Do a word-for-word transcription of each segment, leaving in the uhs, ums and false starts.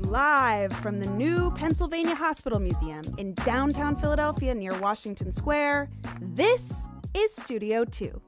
Live from the new Pennsylvania Hospital Museum in downtown Philadelphia near Washington Square, this is Studio two.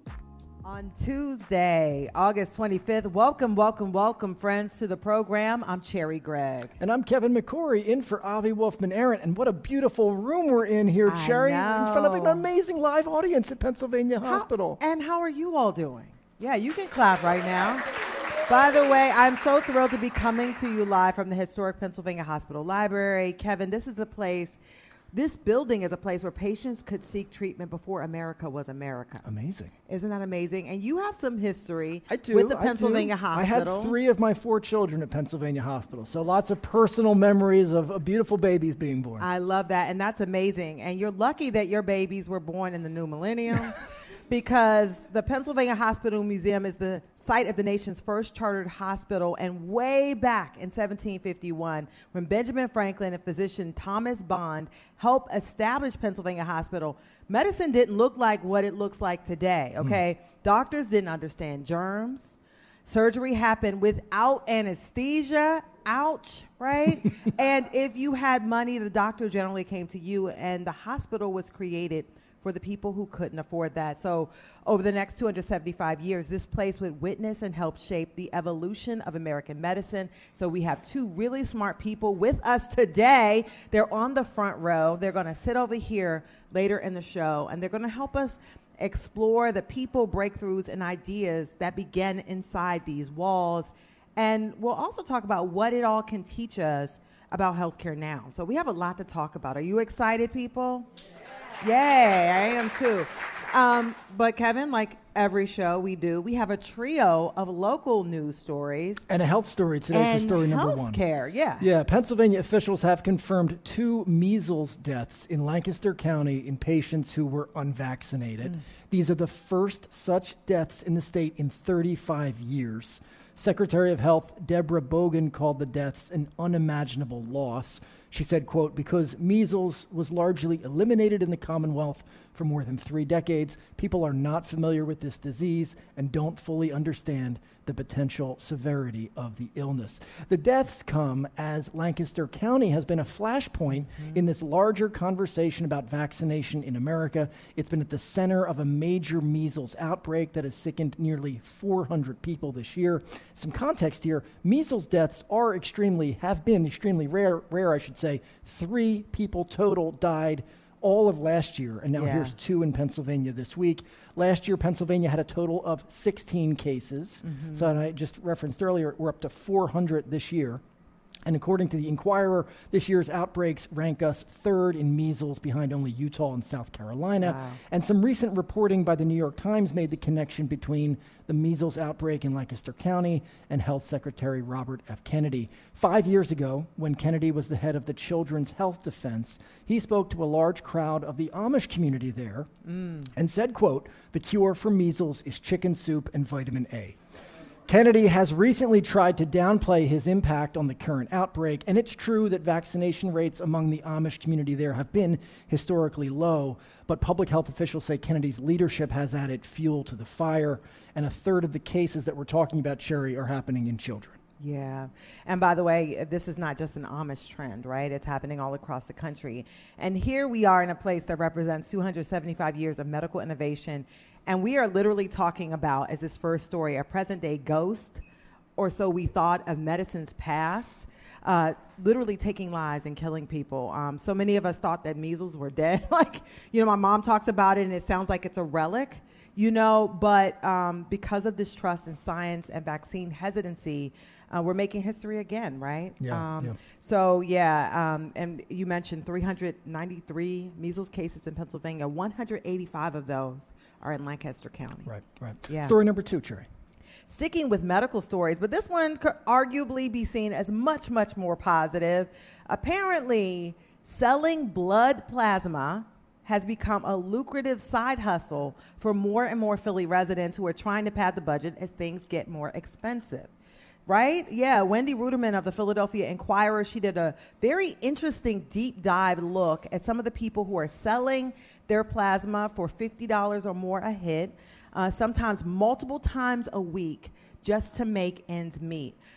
On Tuesday, August twenty-fifth, welcome, welcome, welcome, friends, to the program. I'm Cherry Gregg. And I'm Kevin McCory, in for Avi Wolfman-Arent. And what a beautiful room we're in here, I Cherry, know. in front of an amazing live audience at Pennsylvania How, Hospital. and how are you all doing? Yeah, you can clap right now. By the way, I'm so thrilled to be coming to you live from the historic Pennsylvania Hospital Library. Kevin, this is a place, this building is a place where patients could seek treatment before America was America. Amazing. Isn't that amazing? And you have some history I do, with the I Pennsylvania do. Hospital. I had three of my four children at Pennsylvania Hospital, so lots of personal memories of uh, beautiful babies being born. I love that, and that's amazing. And you're lucky that your babies were born in the new millennium because the Pennsylvania Hospital Museum is the site of the nation's first chartered hospital, and way back in seventeen fifty-one, when Benjamin Franklin and physician Thomas Bond helped establish Pennsylvania Hospital, medicine didn't look like what it looks like today, okay? Mm. Doctors didn't understand germs. Surgery happened without anesthesia. Ouch, right? And if you had money, the doctor generally came to you, and the hospital was created for the people who couldn't afford that. So over the next two hundred seventy-five years, this place would witness and help shape the evolution of American medicine. So we have two really smart people with us today. They're on the front row. They're going to sit over here later in the show, and they're going to help us explore the people, breakthroughs, and ideas that began inside these walls. And we'll also talk about what it all can teach us about healthcare now. So we have a lot to talk about. Are you excited, people? Yay, I am too. Um, but Kevin, like every show we do, we have a trio of local news stories. And a health story today for story number one. And healthcare, yeah. Yeah, Pennsylvania officials have confirmed two measles deaths in Lancaster County in patients who were unvaccinated. Mm. These are the first such deaths in the state in thirty-five years. Secretary of Health Deborah Bogan called the deaths an unimaginable loss. She said, quote, because measles was largely eliminated in the Commonwealth for more than three decades, people are not familiar with this disease and don't fully understand the potential severity of the illness. The deaths come as Lancaster County has been a flashpoint mm-hmm. in this larger conversation about vaccination in America. It's been at the center of a major measles outbreak that has sickened nearly four hundred people this year. Some context here, measles deaths are extremely, have been extremely rare, rare I should say. Three people total died all of last year, and now yeah. here's two in Pennsylvania this week. Last year, Pennsylvania had a total of sixteen cases. Mm-hmm. So, and I just referenced earlier, we're up to four hundred this year. And according to the Inquirer, this year's outbreaks rank us third in measles, behind only Utah and South Carolina. Wow. And some recent reporting by the New York Times made the connection between the measles outbreak in Lancaster County and Health Secretary Robert F. Kennedy. Five years ago, when Kennedy was the head of the Children's Health Defense, he spoke to a large crowd of the Amish community there mm. and said, quote, the cure for measles is chicken soup and vitamin A. Kennedy has recently tried to downplay his impact on the current outbreak, and it's true that vaccination rates among the Amish community there have been historically low, but public health officials say Kennedy's leadership has added fuel to the fire, and a third of the cases that we're talking about, Cherry, are happening in children. Yeah. And by the way, this is not just an Amish trend, right? It's happening all across the country. And here we are in a place that represents two hundred seventy-five years of medical innovation. And we are literally talking about, as this first story, a present-day ghost, or so we thought, of medicine's past, uh, literally taking lives and killing people. Um, so many of us thought that measles were dead. Like, you know, my mom talks about it, and it sounds like it's a relic, you know, but um, because of distrust in science and vaccine hesitancy, uh, we're making history again, right? Yeah, um, yeah. So, yeah, um, and you mentioned three hundred ninety-three measles cases in Pennsylvania. one hundred eighty-five of those are in Lancaster County. Right, right. Yeah. Story number two, Cherry. Sticking with medical stories, but this one could arguably be seen as much, much more positive. Apparently, selling blood plasma has become a lucrative side hustle for more and more Philly residents who are trying to pad the budget as things get more expensive. Right? Yeah, Wendy Ruderman of the Philadelphia Inquirer, she did a very interesting deep dive look at some of the people who are selling their plasma for fifty dollars or more a hit, uh, sometimes multiple times a week, just to make ends meet.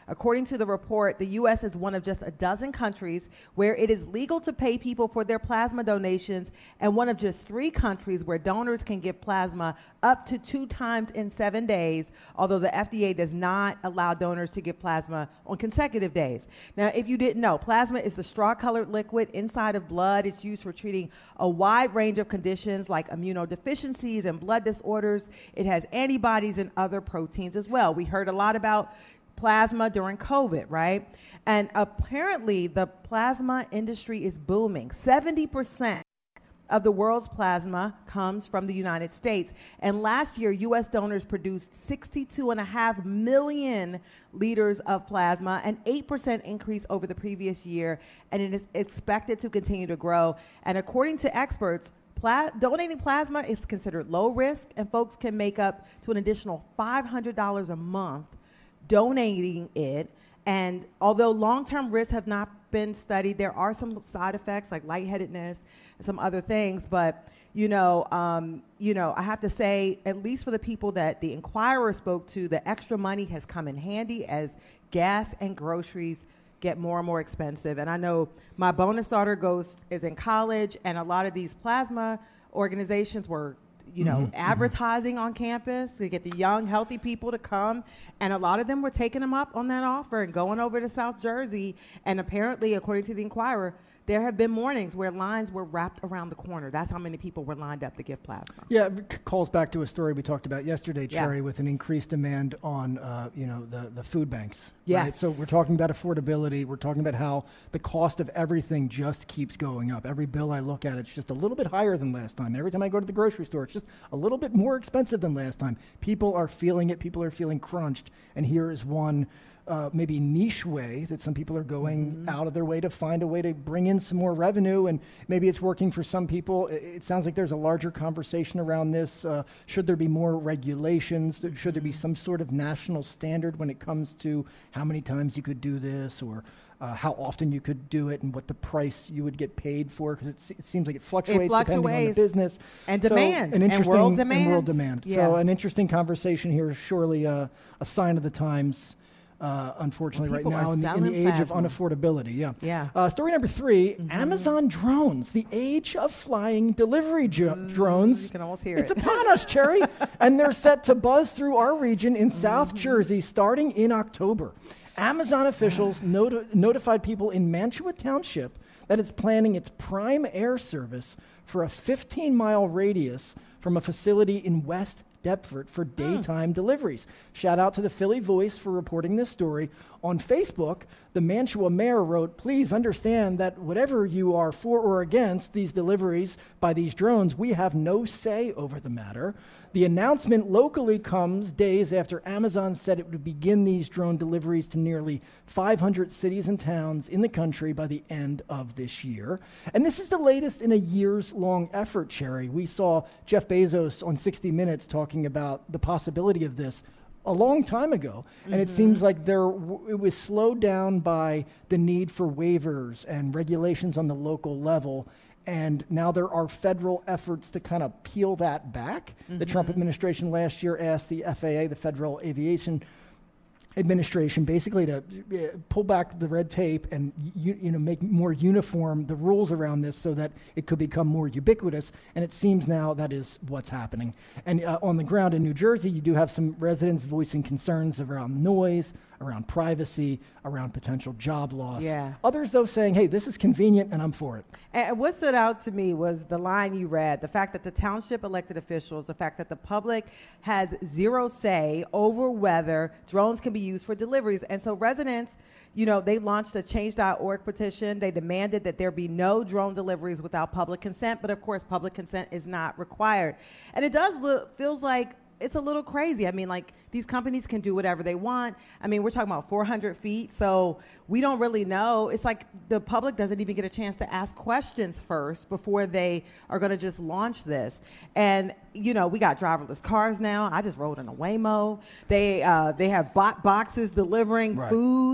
According to the report, the U S is one of just a dozen countries where it is legal to pay people for their plasma donations, and one of just three countries where donors can give plasma up to two times in seven days, although the F D A does not allow donors to give plasma on consecutive days. Now, if you didn't know, plasma is the straw-colored liquid inside of blood. It's used for treating a wide range of conditions like immunodeficiencies and blood disorders. It has antibodies and other proteins as well. We heard a lot about plasma during COVID, right? And apparently the plasma industry is booming. seventy percent of the world's plasma comes from the United States. And last year, U S donors produced sixty-two point five million liters of plasma, an eight percent increase over the previous year, and it is expected to continue to grow. And according to experts, Pla- donating plasma is considered low risk, and folks can make up to an additional five hundred dollars a month donating it. And although long-term risks have not been studied, there are some side effects like lightheadedness and some other things. But, you know, um, you know, I have to say, at least for the people that the Inquirer spoke to, the extra money has come in handy as gas and groceries get more and more expensive. And I know my bonus daughter goes is in college, and a lot of these plasma organizations were, you know, mm-hmm. advertising on campus to get the young, healthy people to come. And a lot of them were taking them up on that offer and going over to South Jersey. And apparently, according to the Inquirer, there have been mornings where lines were wrapped around the corner. That's how many people were lined up to give plasma. Yeah, it c- calls back to a story we talked about yesterday, Cherry, yeah. with an increased demand on, uh, you know, the, the food banks. Yes. Right? So we're talking about affordability. We're talking about how the cost of everything just keeps going up. Every bill I look at, it's just a little bit higher than last time. Every time I go to the grocery store, it's just a little bit more expensive than last time. People are feeling it. People are feeling crunched. And here is one Uh, maybe niche way that some people are going mm-hmm. out of their way to find a way to bring in some more revenue, and maybe it's working for some people. It, it sounds like there's a larger conversation around this. Uh, should there be more regulations? Should there be some sort of national standard when it comes to how many times you could do this, or uh, how often you could do it, and what the price you would get paid for? Because it, it seems like it fluctuates, it fluctuates depending on the business. And so demand. An interesting, and world demand. And world demand. Yeah. So an interesting conversation here, surely uh, a sign of the times. Uh, unfortunately, well, right now in the, in the age of unaffordability. Yeah. Yeah. Uh, story number three: mm-hmm. Amazon drones. The age of flying delivery jo- mm, drones. You can almost hear it's it. It's upon us, Cherry, and they're set to buzz through our region in mm-hmm. South Jersey starting in October. Amazon officials noti- notified people in Mantua Township that it's planning its prime air service for a fifteen-mile radius from a facility in West Deptford for daytime mm. deliveries. Shout out to the Philly Voice for reporting this story. On Facebook, the Mantua mayor wrote, "Please understand that whatever you are for or against these deliveries by these drones, we have no say over the matter." The announcement locally comes days after Amazon said it would begin these drone deliveries to nearly five hundred cities and towns in the country by the end of this year. And this is the latest in a years-long effort, Cherry. We saw Jeff Bezos on sixty minutes talking about the possibility of this a long time ago, and mm-hmm. it seems like there w- it was slowed down by the need for waivers and regulations on the local level. And now there are federal efforts to kind of peel that back. Mm-hmm. The Trump administration last year asked the F A A, the Federal Aviation Administration, basically to uh, pull back the red tape and you, you know make more uniform the rules around this so that it could become more ubiquitous. And it seems now that is what's happening. And uh, on the ground in New Jersey, you do have some residents voicing concerns around noise, around privacy, around potential job loss. Yeah. Others, though, saying, hey, this is convenient and I'm for it. And what stood out to me was the line you read, the fact that the township elected officials, the fact that the public has zero say over whether drones can be used for deliveries. And so residents, you know, they launched a change dot org petition. They demanded that there be no drone deliveries without public consent. But, of course, public consent is not required. And it does look, feels like it's a little crazy. I mean, like, these companies can do whatever they want. I mean, we're talking about four hundred feet, so we don't really know. It's like the public doesn't even get a chance to ask questions first before they are going to just launch this. And, you know, we got driverless cars now. I just rode in a Waymo. They uh, they have bo- boxes delivering right. food.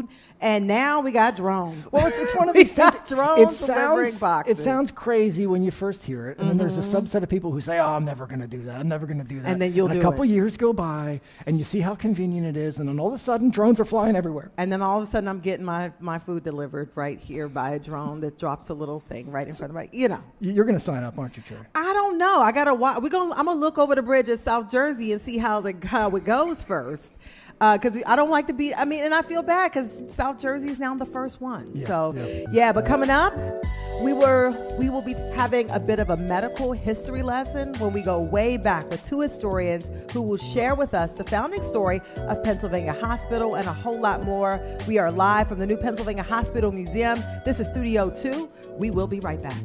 And now we got drones. Well, it's, it's one of we these got things. drones It delivering sounds, boxes. it sounds crazy when you first hear it, and mm-hmm. then there's a subset of people who say, "Oh, I'm never going to do that. I'm never going to do that." And then you'll and do a couple it. years go by, and you see how convenient it is, and then all of a sudden, drones are flying everywhere. And then all of a sudden, I'm getting my, my food delivered right here by a drone that drops a little thing right in front of my, you know. You're going to sign up, aren't you, Cherry? I don't know. I gotta. Wa- we're gonna. I'm gonna look over the bridge at South Jersey and see how the how it goes first. Because uh, I don't like to be, I mean, and I feel bad because South Jersey is now the first one. Yeah, so, yeah. yeah, but coming up, we were we will be having a bit of a medical history lesson when we go way back with two historians who will share with us the founding story of Pennsylvania Hospital and a whole lot more. We are live from the new Pennsylvania Hospital Museum. This is Studio two. We will be right back.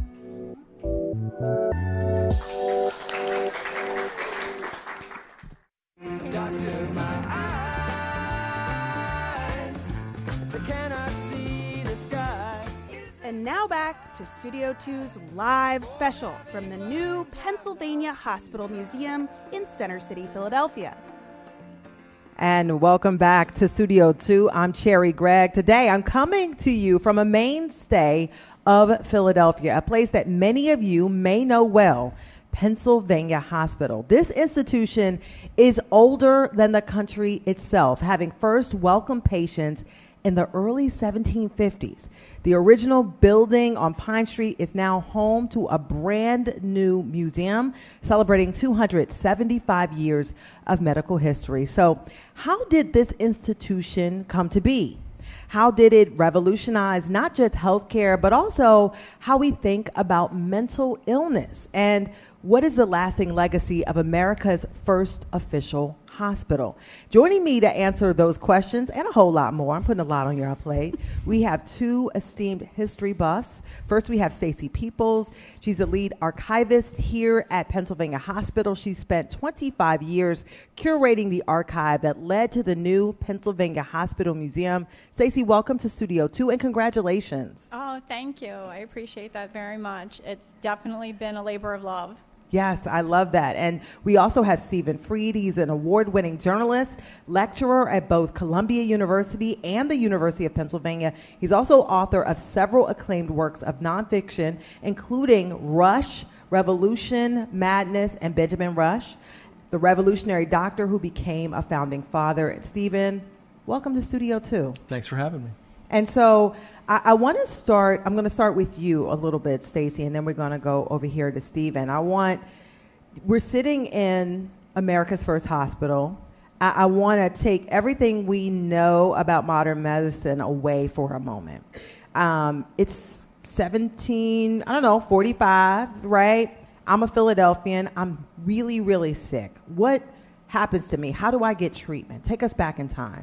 Doctor, my eyes, they cannot see the sky. And now back to Studio two's live special from the new Pennsylvania Hospital Museum in Center City, Philadelphia. And welcome back to Studio two. I'm Cherry Gregg. Today I'm coming to you from a mainstay of Philadelphia, a place that many of you may know well, Pennsylvania Hospital. This institution is older than the country itself, having first welcomed patients in the early seventeen fifties. The original building on Pine Street is now home to a brand new museum celebrating two hundred seventy-five years of medical history. So, how did this institution come to be? How did it revolutionize not just healthcare, but also how we think about mental illness? And what is the lasting legacy of America's first official hospital? Joining me to answer those questions and a whole lot more, I'm putting a lot on your plate, we have two esteemed history buffs. First, we have Stacy Peoples. She's the lead archivist here at Pennsylvania Hospital. She spent twenty-five years curating the archive that led to the new Pennsylvania Hospital Museum. Stacy, welcome to Studio two, and congratulations. Oh, thank you. I appreciate that very much. It's definitely been a labor of love. Yes, I love that. And we also have Stephen Freed. He's an award-winning journalist, lecturer at both Columbia University and the University of Pennsylvania. He's also author of several acclaimed works of nonfiction, including Rush, Revolution, Madness, and Benjamin Rush, the revolutionary doctor who became a founding father. Stephen, welcome to Studio two. Thanks for having me. And so I, I want to start, I'm going to start with you a little bit, Stacy, and then we're going to go over here to Stephen. I want, we're sitting in America's first hospital. I, I want to take everything we know about modern medicine away for a moment. Um, it's seventeen, I don't know, forty-five, right? I'm a Philadelphian. I'm really, really sick. What happens to me? How do I get treatment? Take us back in time.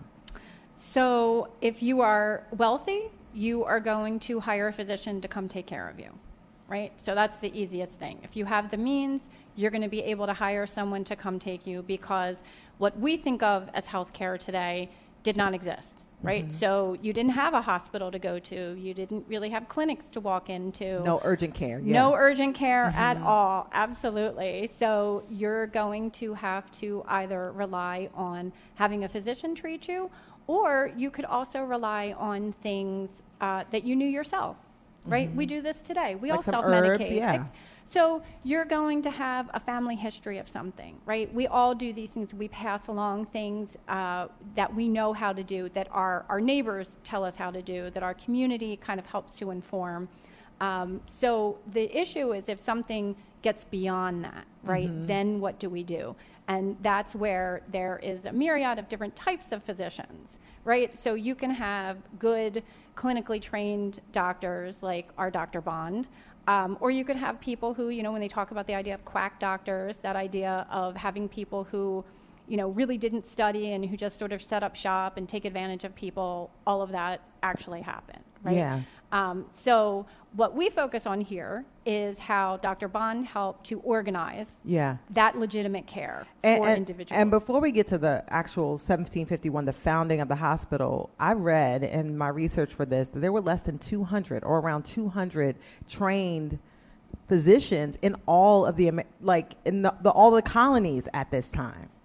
So if you are wealthy, you are going to hire a physician to come take care of you, right? So that's the easiest thing. If you have the means, you're going to be able to hire someone to come take you, because what we think of as healthcare today did not exist, right? Mm-hmm. So you didn't have a hospital to go to. You didn't really have clinics to walk into. No urgent care. Yeah. No urgent care Mm-hmm. at all. Absolutely. So you're going to have to either rely on having a physician treat you, or you could also rely on things uh, that you knew yourself, right? Mm-hmm. We do this today. We like all some self-medicate. herbs, yeah. So you're going to have a family history of something, right? We all do these things. We pass along things uh, that we know how to do, that our, our neighbors tell us how to do, that our community kind of helps to inform. Um, so the issue is if something gets beyond that, right, mm-hmm. then what do we do? And that's where there is a myriad of different types of physicians, right? So you can have good clinically trained doctors like our Doctor Bond, um, or you could have people who, you know, when they talk about the idea of quack doctors, that idea of having people who, you know, really didn't study and who just sort of set up shop and take advantage of people, all of that actually happened, right? Yeah. Um, so what we focus on here is how Doctor Bond helped to organize yeah. that legitimate care and, for and, individuals. And before we get to the actual seventeen fifty-one, the founding of the hospital, I read in my research for this that there were less than two hundred or around two hundred trained physicians in all of the, like in the, the all the colonies at this time.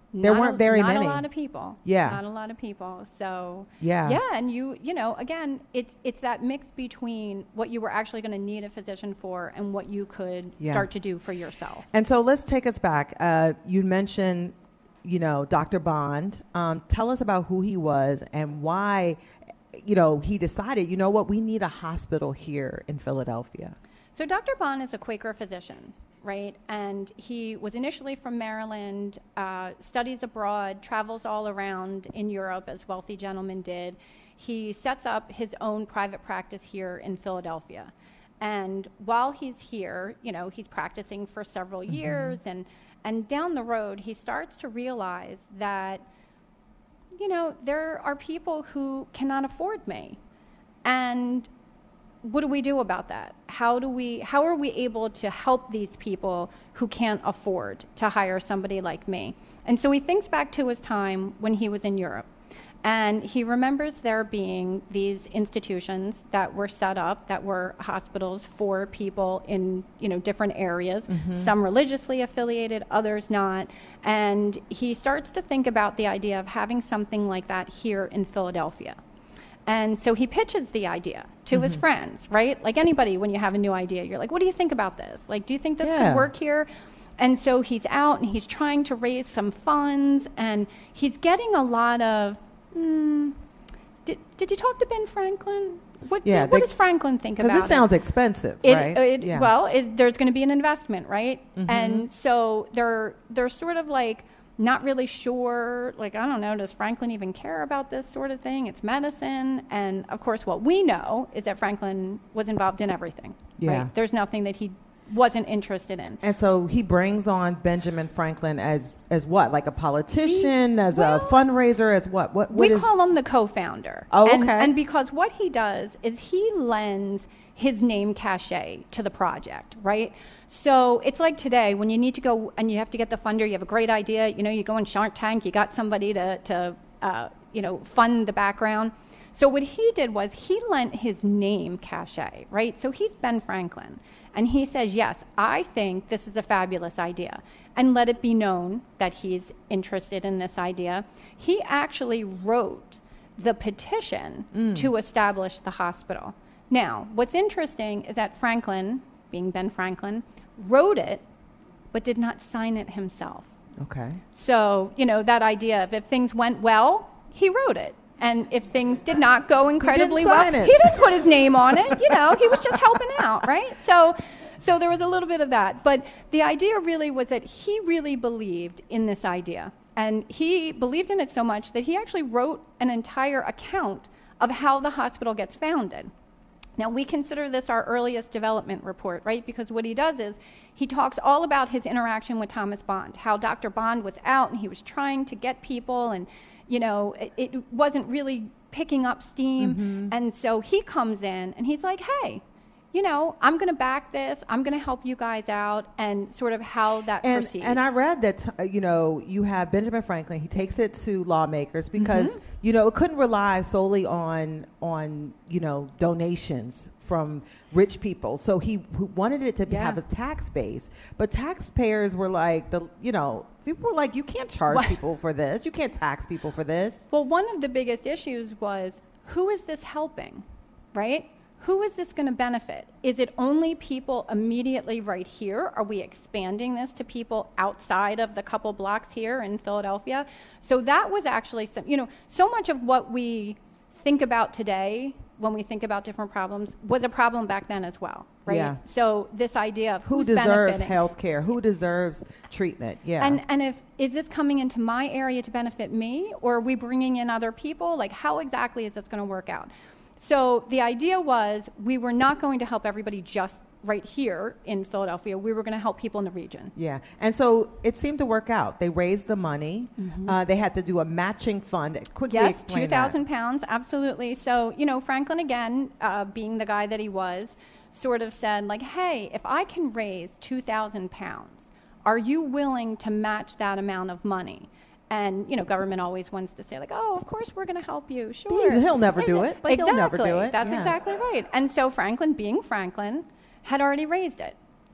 There not weren't a, very not many. Not a lot of people. Yeah. Not a lot of people. So Yeah. yeah, and you you know again, it's it's that mix between what you were actually going to need a physician for and what you could Yeah. start to do for yourself. And so let's take us back. Uh, you mentioned, you know, Doctor Bond. Um, tell us about who he was and why, you know, he decided, you know what, we need a hospital here in Philadelphia. So Doctor Bond is a Quaker physician, right? And he was initially from Maryland, uh, studies abroad, travels all around in Europe, as wealthy gentlemen did. He sets up his own private practice here in Philadelphia. And while he's here, you know, he's practicing for several mm-hmm. years, and, and down the road, he starts to realize that, you know, there are people who cannot afford me. And what do we do about that? How do we, how are we able to help these people who can't afford to hire somebody like me? And so he thinks back to his time when he was in Europe. And he remembers there being these institutions that were set up, that were hospitals for people in, you know, different areas, mm-hmm. some religiously affiliated, others not. And he starts to think about the idea of having something like that here in Philadelphia. And so he pitches the idea to mm-hmm. his friends, right? Like anybody, when you have a new idea, you're like, what do you think about this? Like, do you think this yeah. could work here? And so he's out and he's trying to raise some funds, and he's getting a lot of, mm, did, did you talk to Ben Franklin? What, yeah, did, what they, does Franklin think about it? Because it sounds expensive, it, right? It, yeah. Well, it, there's going to be an investment, right? Mm-hmm. And so they're they're sort of like, not really sure, like, I don't know, does Franklin even care about this sort of thing? It's medicine. And, of course, what we know is that Franklin was involved in everything. Yeah. Right? There's nothing that he wasn't interested in. And so he brings on Benjamin Franklin as as what? Like a politician, as well, a fundraiser, as what? What, what we is call him the co-founder. Oh, and, okay. And because what he does is he lends his name cachet to the project, right? So it's like today when you need to go and you have to get the funder, you have a great idea, you know, you go in Shark Tank, you got somebody to, to uh, you know, fund the background. So what he did was he lent his name cachet, right? So he's Ben Franklin. And he says, yes, I think this is a fabulous idea. And let it be known that he's interested in this idea. He actually wrote the petition mm. to establish the hospital. Now, what's interesting is that Franklin, being Ben Franklin, wrote it, but did not sign it himself. Okay. So, you know, that idea of if things went well, he wrote it. And if things did not go incredibly well, it. he didn't put his name on it. You know, he was just helping out, right? So, so there was a little bit of that. But the idea really was that he really believed in this idea. And he believed in it so much that he actually wrote an entire account of how the hospital gets founded. Now, we consider this our earliest development report, right? Because what he does is he talks all about his interaction with Thomas Bond, how Doctor Bond was out and he was trying to get people, and, you know, it, it wasn't really picking up steam. Mm-hmm. And so he comes in and he's like, hey, you know, I'm going to back this. I'm going to help you guys out, and sort of how that and, proceeds. And I read that, uh, you know, you have Benjamin Franklin. He takes it to lawmakers because, mm-hmm. you know, it couldn't rely solely on, on, you know, donations from rich people. So he wanted it to be, yeah. have a tax base. But taxpayers were like, the, you know, people were like, you can't charge what? people for this. You can't tax people for this. Well, one of the biggest issues was, who is this helping, right? Who is this going to benefit? Is it only people immediately right here? Are we expanding this to people outside of the couple blocks here in Philadelphia? So that was actually some, you know, so much of what we think about today when we think about different problems was a problem back then as well, right? Yeah. So this idea of who who's deserves benefiting. health care, who deserves treatment, yeah. And and if is this coming into my area to benefit me, or are we bringing in other people? Like, how exactly is this going to work out? So the idea was we were not going to help everybody just right here in Philadelphia. We were going to help people in the region. Yeah. And so it seemed to work out. They raised the money. Mm-hmm. Uh, they had to do a matching fund. Quickly yes, explain two thousand pounds, absolutely. So, you know, Franklin, again, uh, being the guy that he was, sort of said, like, hey, if I can raise two thousand pounds, are you willing to match that amount of money? And, you know, government always wants to say, like, oh, of course we're going to help you. Sure. He's, he'll never do it. But exactly. He'll never do it. That's yeah. exactly right. And so Franklin, being Franklin, had already raised it.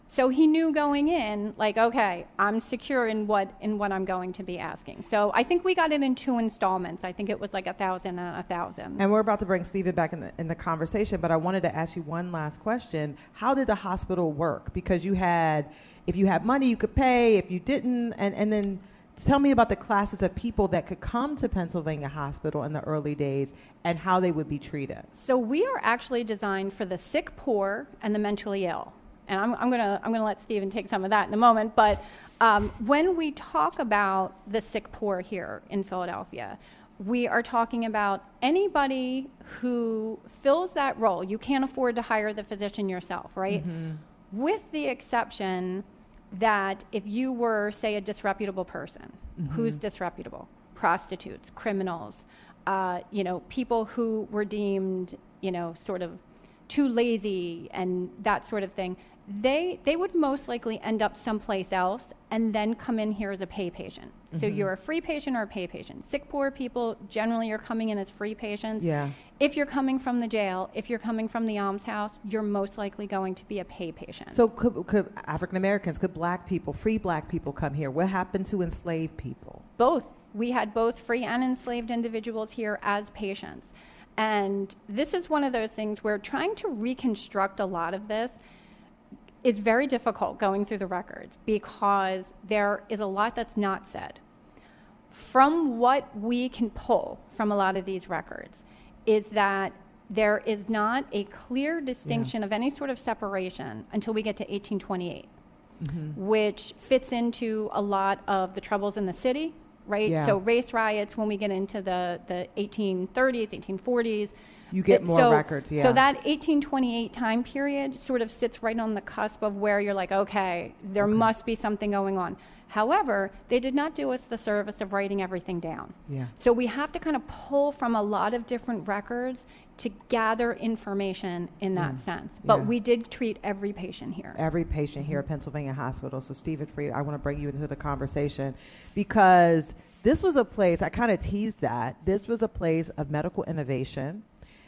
So he knew going in, like, okay, I'm secure in what in what I'm going to be asking. So I think we got it in two installments. I think it was like a thousand and a thousand. And we're about to bring Stephen back in the, in the conversation, but I wanted to ask you one last question. How did the hospital work? Because you had, if you had money, you could pay. If you didn't, and, and then tell me about the classes of people that could come to Pennsylvania Hospital in the early days and how they would be treated. So we are actually designed for the sick, poor, and the mentally ill. And I'm, I'm gonna I'm gonna let Stephen take some of that in a moment. But um, when we talk about the sick poor here in Philadelphia, we are talking about anybody who fills that role. You can't afford to hire the physician yourself, right? Mm-hmm. With the exception that if you were, say, a disreputable person, mm-hmm. who's disreputable? Prostitutes, criminals, uh, you know, people who were deemed, you know, sort of too lazy and that sort of thing. They they would most likely end up someplace else and then come in here as a pay patient. Mm-hmm. So you're a free patient or a pay patient. Sick, poor people, generally you're coming in as free patients. Yeah. If you're coming from the jail, if you're coming from the almshouse, you're most likely going to be a pay patient. So could, could African Americans, could black people, free black people come here? What happened to enslaved people? Both. We had both free and enslaved individuals here as patients. And this is one of those things where trying to reconstruct a lot of this is very difficult going through the records because there is a lot that's not said. From what we can pull from a lot of these records is that there is not a clear distinction yeah. of any sort of separation until we get to eighteen twenty-eight, mm-hmm. which fits into a lot of the troubles in the city, right? Yeah. So race riots, when we get into the, the eighteen thirties, eighteen forties. You get it, more so, records, yeah. So that eighteen twenty-eight time period sort of sits right on the cusp of where you're like, okay, there okay. must be something going on. However, they did not do us the service of writing everything down. Yeah. So we have to kind of pull from a lot of different records to gather information in that yeah. sense. But yeah. we did treat every patient here. Every patient here at Pennsylvania Hospital. So Stephen Freed, I want to bring you into the conversation because this was a place, I kind of teased that, this was a place of medical innovation.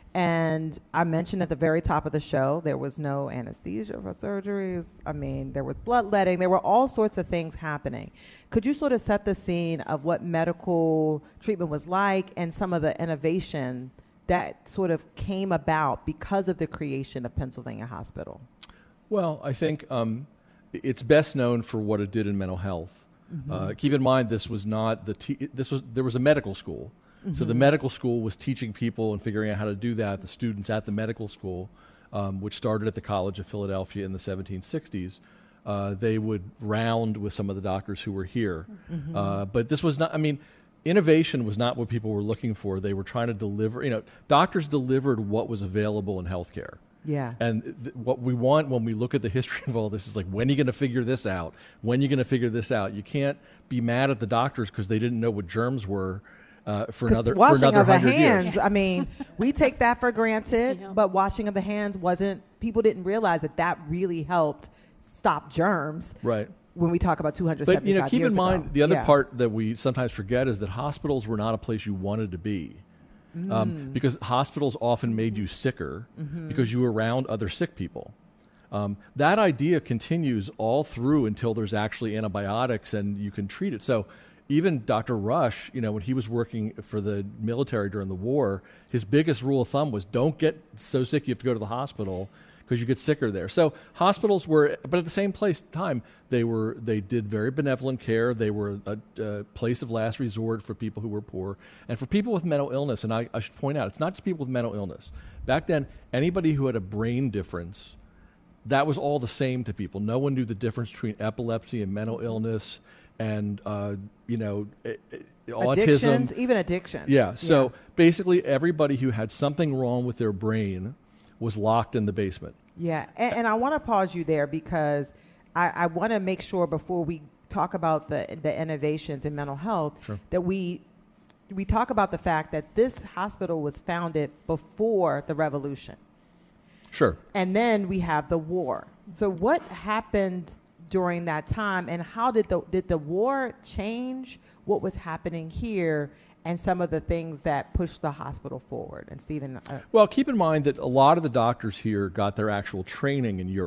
And I mentioned at the very top of the show, there was no anesthesia for surgeries. I mean, there was bloodletting. There were all sorts of things happening. Could you sort of set the scene of what medical treatment was like and some of the innovation that sort of came about because of the creation of Pennsylvania Hospital? Well, I think um, it's best known for what it did in mental health. Mm-hmm. Uh, keep in mind, this was not the te- this was there was a medical school. Mm-hmm. So the medical school was teaching people and figuring out how to do that. The students at the medical school, um, which started at the College of Philadelphia in the seventeen sixties, uh, they would round with some of the doctors who were here. Mm-hmm. Uh, but this was not, I mean, innovation was not what people were looking for. They were trying to deliver, you know, doctors delivered what was available in healthcare. Yeah. And th- what we want when we look at the history of all this is like, when are you going to figure this out? When are you going to figure this out? You can't be mad at the doctors because they didn't know what germs were. Uh, for another for washing another of the hundred hands. years. I mean, we take that for granted, Yeah. but washing of the hands wasn't. People didn't realize that that really helped stop germs. Right. When we talk about two hundred seventy-five But you know, keep years in mind ago. the other yeah. part that we sometimes forget is that hospitals were not a place you wanted to be, mm. um, because hospitals often made you sicker mm-hmm. because you were around other sick people. Um, that idea continues all through until there's actually antibiotics and you can treat it. So. Even Doctor Rush, you know, when he was working for the military during the war, his biggest rule of thumb was don't get so sick you have to go to the hospital because you get sicker there. So hospitals were, but at the same place time, they were they did very benevolent care. They were a, a place of last resort for people who were poor and for people with mental illness. And I, I should point out, it's not just people with mental illness. Back then, anybody who had a brain difference, that was all the same to people. No one knew the difference between epilepsy and mental illness. And, uh, you know, it, it, addictions, autism. even addictions. Yeah. So yeah. basically everybody who had something wrong with their brain was locked in the basement. Yeah. And, and I want to pause you there because I, I want to make sure before we talk about the, the innovations in mental health sure. that we we talk about the fact that this hospital was founded before the revolution. Sure. And then we have the war. So what happened during that time, and how did the did the war change what was happening here and some of the things that pushed the hospital forward? And Stephen, uh, well, keep in mind that a lot of the doctors here got their actual training in Europe.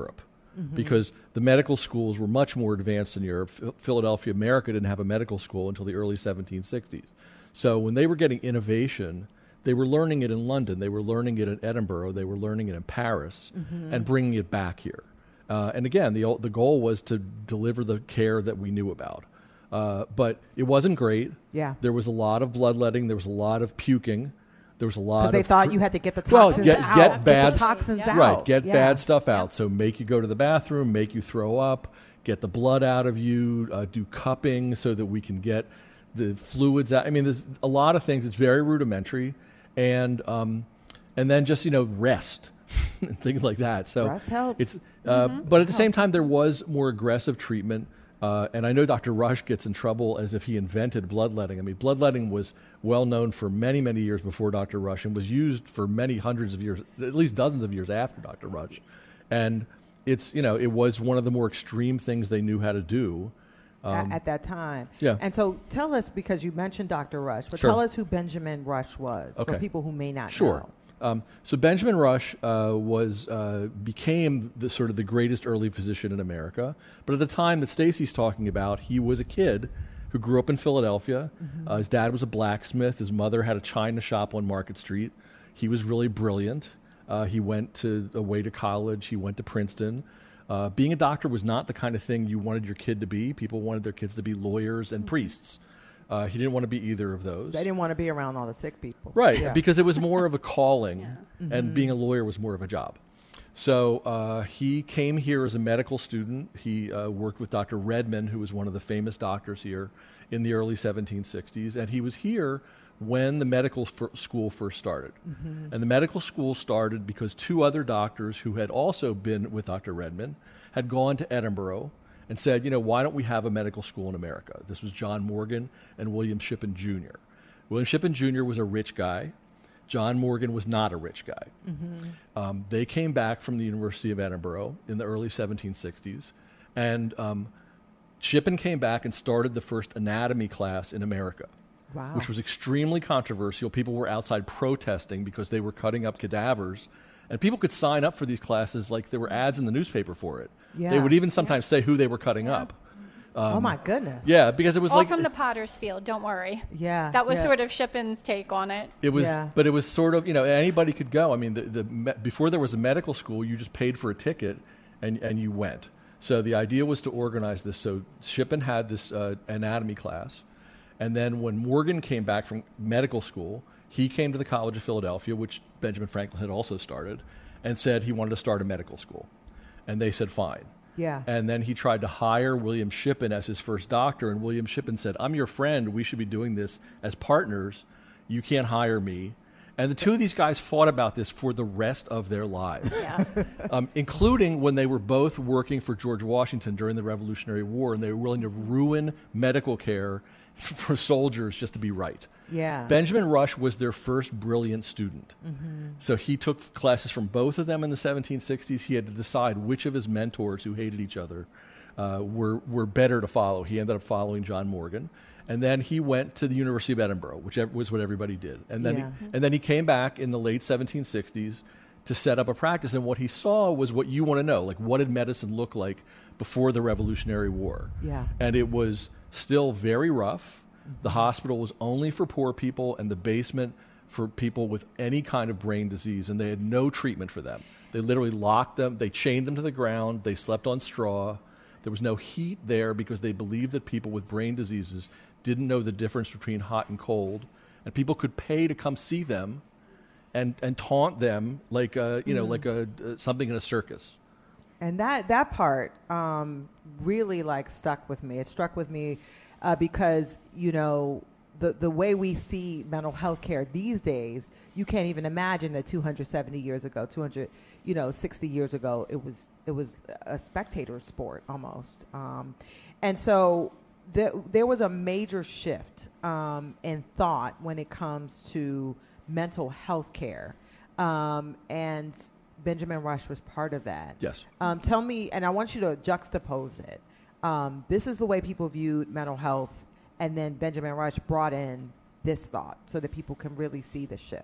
Mm-hmm. because the medical schools were much more advanced in Europe. Ph- Philadelphia, America didn't have a medical school until the early seventeen sixties. So when they were getting innovation, they were learning it in London, they were learning it in Edinburgh, they were learning it in Paris, Mm-hmm. and bringing it back here. Uh, and again, the, the goal was to deliver the care that we knew about. Uh, but it wasn't great. Yeah. There was a lot of bloodletting, there was a lot of puking, there was a lot Because of... they thought cr- you had to get the Well, toxins get- out. get bad- the toxins Yeah. out. Right, get Yeah. bad stuff out. So make you go to the bathroom, make you throw up, get the blood out of you, uh, do cupping so that we can get the fluids out. I mean, there's a lot of things. It's very rudimentary, and um, and then just you know rest and things like that. So Rest helps. it's uh, but at the same time there was more aggressive treatment. Uh, and I know Doctor Rush gets in trouble as if he invented bloodletting. I mean, bloodletting was well known for many, many years before Doctor Rush and was used for many hundreds of years, at least dozens of years after Doctor Rush. And it's, you know, it was one of the more extreme things they knew how to do. A- at that time. yeah. And so tell us, because you mentioned Doctor Rush, but Sure. tell us who Benjamin Rush was Okay. for people who may not Sure. know. Um, so Benjamin Rush uh, was uh, became the sort of the greatest early physician in America. But at the time that Stacy's talking about, he was a kid who grew up in Philadelphia. Uh, his dad was a blacksmith. His mother had a china shop on Market Street. He was really brilliant. Uh, he went to away to college. He went to Princeton. Uh, being a doctor was not the kind of thing you wanted your kid to be. People wanted their kids to be lawyers and priests. Uh, he didn't want to be either of those. They didn't want to be around all the sick people. Right, Yeah. because it was more of a calling, Yeah. and being a lawyer was more of a job. So uh, he came here as a medical student. He uh, worked with Doctor Redman, who was one of the famous doctors here in the early seventeen sixties, and he was here when the medical f- school first started. And the medical school started because two other doctors who had also been with Doctor Redman had gone to Edinburgh and said, you know, why don't we have a medical school in America? This was John Morgan and William Shippen Junior William Shippen Junior was a rich guy. John Morgan was not a rich guy. Um, they came back from the University of Edinburgh in the early seventeen sixties, and um, Shippen came back and started the first anatomy class in America, Wow. which was extremely controversial. People were outside protesting because they were cutting up cadavers, and people could sign up for these classes like there were ads in the newspaper for it. They Yeah. would even sometimes say who they were cutting up. oh, my goodness. Yeah, because it was All like from the potter's field, don't worry. Yeah. That was yeah. sort of Shippen's take on it. It was, Yeah. but it was sort of, you know, anybody could go. I mean, the, the me- before there was a medical school, you just paid for a ticket and, and you went. So the idea was to organize this. So Shippen had this uh, anatomy class. And then when Morgan came back from medical school, he came to the College of Philadelphia, which Benjamin Franklin had also started, and said he wanted to start a medical school. And they said, fine. Yeah. And then he tried to hire William Shippen as his first doctor, and William Shippen said, I'm your friend. We should be doing this as partners. You can't hire me. And the two of these guys fought about this for the rest of their lives, Yeah. um, including when they were both working for George Washington during the Revolutionary War, and they were willing to ruin medical care for soldiers just to be right. Yeah. Benjamin Rush was their first brilliant student. So he took classes from both of them in the seventeen sixties. He had to decide which of his mentors who hated each other uh, were, were better to follow. He ended up following John Morgan. And then he went to the University of Edinburgh, which ev- was what everybody did. And then, Yeah. he, and then he came back in the late seventeen sixties to set up a practice. And what he saw was what you want to know, like what did medicine look like before the Revolutionary War? Yeah. And it was still very rough. The hospital was only for poor people, and the basement for people with any kind of brain disease, and they had no treatment for them. They literally locked them, they chained them to the ground, they slept on straw. There was no heat there because they believed that people with brain diseases didn't know the difference between hot and cold, and people could pay to come see them and, and taunt them like a, you know, like a, uh, something in a circus. And that that part um, really like stuck with me. It struck with me uh, because you know the the way we see mental health care these days, you can't even imagine that two hundred seventy years ago, two hundred you know sixty years ago, it was it was a spectator sport almost. Um, and so the, there was a major shift um, in thought when it comes to mental health care, um, and Benjamin Rush was part of that. Yes. Um, tell me, and I want you to juxtapose it. Um, this is the way people viewed mental health, and then Benjamin Rush brought in this thought so that people can really see the shift.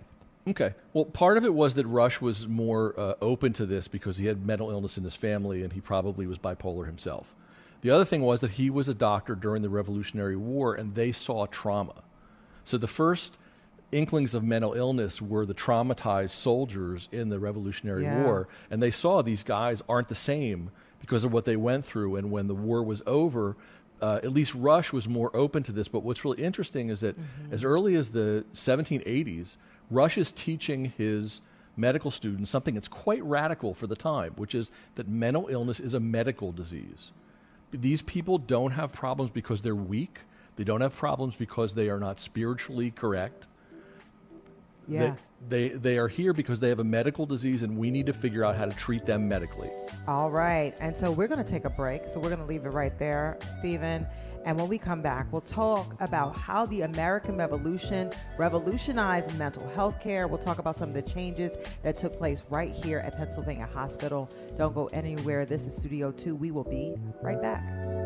Okay. Well, part of it was that Rush was more uh, open to this because he had mental illness in his family and he probably was bipolar himself. The other thing was that he was a doctor during the Revolutionary War and they saw trauma. So the first inklings of mental illness were the traumatized soldiers in the Revolutionary Yeah. War, and they saw these guys aren't the same because of what they went through. And when the war was over, uh, at least Rush was more open to this. But what's really interesting is that mm-hmm. as early as the seventeen eighties, Rush is teaching his medical students something that's quite radical for the time, which is that mental illness is a medical disease. These people don't have problems because they're weak. They don't have problems because they are not spiritually correct. Yeah. They, they they are here because they have a medical disease, and we need to figure out how to treat them medically. All right. And so we're going to take a break. So we're going to leave it right there, Stephen. And when we come back, we'll talk about how the American Revolution revolutionized mental health care. We'll talk about some of the changes that took place right here at Pennsylvania Hospital. Don't go anywhere. This is Studio two. We will be right back.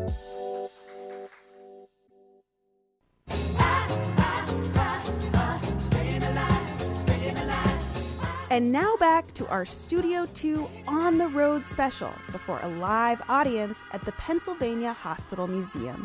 And now back to our Studio two On the Road special before a live audience at the Pennsylvania Hospital Museum.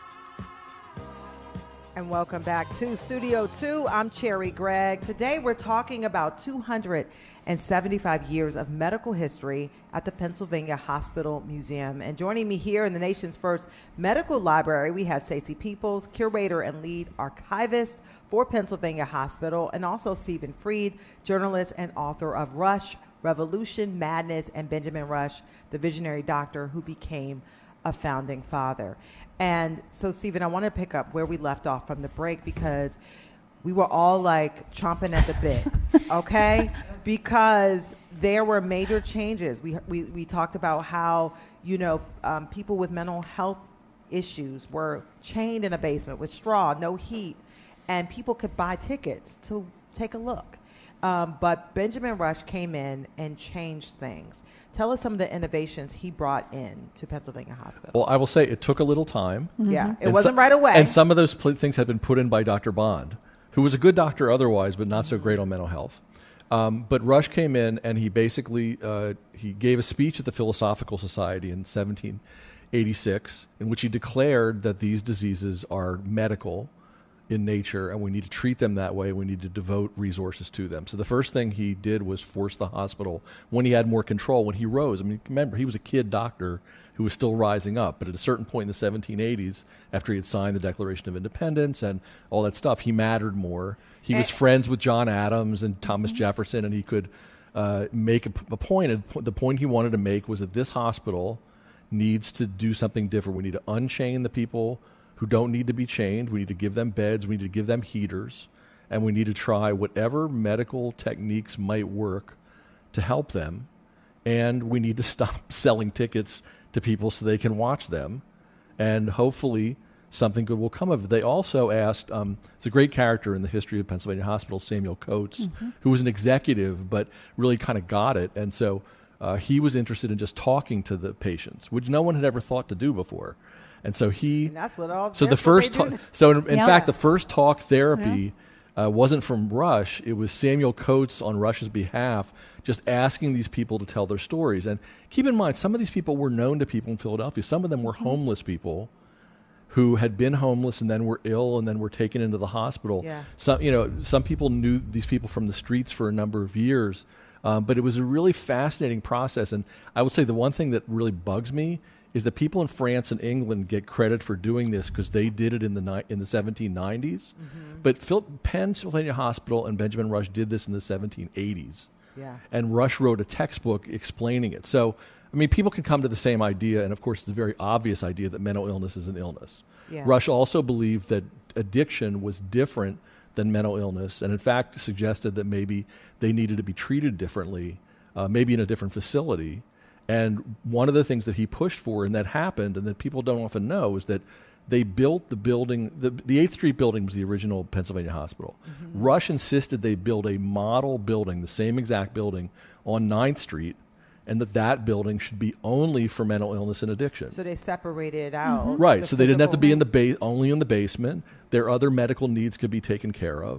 And welcome back to Studio two. I'm Cherry Gregg. Today we're talking about two hundred seventy-five years of medical history at the Pennsylvania Hospital Museum. And joining me here in the nation's first medical library, we have Stacey Peoples, curator and lead archivist for Pennsylvania Hospital, and also Stephen Freed, journalist and author of Rush, Revolution, Madness, and Benjamin Rush, the visionary doctor who became a founding father. And so, Stephen, I want to pick up where we left off from the break because we were all like chomping at the bit, okay? Because there were major changes. We, we, we talked about how, you know, um, people with mental health issues were chained in a basement with straw, no heat, and people could buy tickets to take a look. Um, but Benjamin Rush came in and changed things. Tell us some of the innovations he brought in to Pennsylvania Hospital. Well, I will say it took a little time. Mm-hmm. Yeah, it And wasn't so- right away. And some of those pl- things had been put in by Doctor Bond, who was a good doctor otherwise, but not so great on mental health. Um, but Rush came in and he basically uh, he gave a speech at the Philosophical Society in seventeen eighty-six in which he declared that these diseases are medical in nature and we need to treat them that way. We need to devote resources to them. So the first thing he did was force the hospital, when he had more control, when he rose. I mean, remember, he was a kid doctor who was still rising up. But at a certain point in the seventeen eighties, after he had signed the Declaration of Independence and all that stuff, he mattered more. He was friends with John Adams and Thomas Jefferson, and he could uh, make a, a point. And the point he wanted to make was that this hospital needs to do something different. We need to unchain the people who don't need to be chained. We need to give them beds. We need to give them heaters. And we need to try whatever medical techniques might work to help them. And we need to stop selling tickets to people so they can watch them. And hopefully something good will come of it. They also asked, um, it's a great character in the history of Pennsylvania Hospital, Samuel Coates, mm-hmm. who was an executive but really kind of got it. And so uh, he was interested in just talking to the patients, which no one had ever thought to do before. And so he, And that's what all. so the that's what first, they ta- do. so in, in Yeah. fact, the first talk therapy uh, wasn't from Rush. It was Samuel Coates on Rush's behalf, just asking these people to tell their stories. And keep in mind, some of these people were known to people in Philadelphia. Some of them were homeless people who had been homeless and then were ill and then were taken into the hospital. Yeah. Some, you know, some people knew these people from the streets for a number of years. Um, but it was a really fascinating process. And I would say the one thing that really bugs me is that people in France and England get credit for doing this because they did it in the ni- in the seventeen nineties. Mm-hmm. But Phil- Pennsylvania Hospital and Benjamin Rush did this in the seventeen eighties. Yeah. And Rush wrote a textbook explaining it. So, I mean, people can come to the same idea, and of course, it's a very obvious idea that mental illness is an illness. Yeah. Rush also believed that addiction was different than mental illness, and in fact suggested that maybe they needed to be treated differently, uh, maybe in a different facility. And one of the things that he pushed for, and that happened, and that people don't often know, is that they built the building, the, the eighth Street building was the original Pennsylvania Hospital. Mm-hmm. Rush insisted they build a model building, the same exact building, on ninth Street, and that that building should be only for mental illness and addiction. So they separated it out. Right, the so they didn't have to physical- be in the ba- only in the basement. Their other medical needs could be taken care of.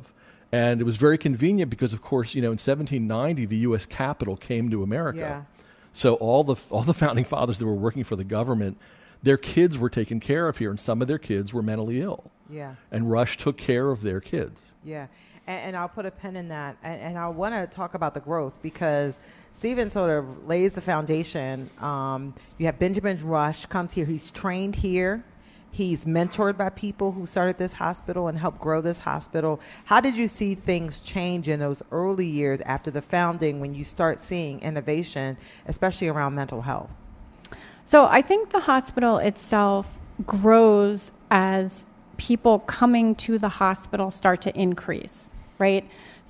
And it was very convenient because, of course, you know, in seventeen ninety, the U S Capitol came to America. Yeah. So all the all the founding fathers that were working for the government, their kids were taken care of here, and some of their kids were mentally ill. Yeah. And Rush took care of their kids. Yeah. And, and I'll put a pin in that. And, and I want to talk about the growth because Stephen sort of lays the foundation. Um, you have Benjamin Rush comes here. He's trained here. He's mentored by people who started this hospital and helped grow this hospital. How did you see things change in those early years after the founding when you start seeing innovation, especially around mental health? So I think the hospital itself grows as people coming to the hospital start to increase, right?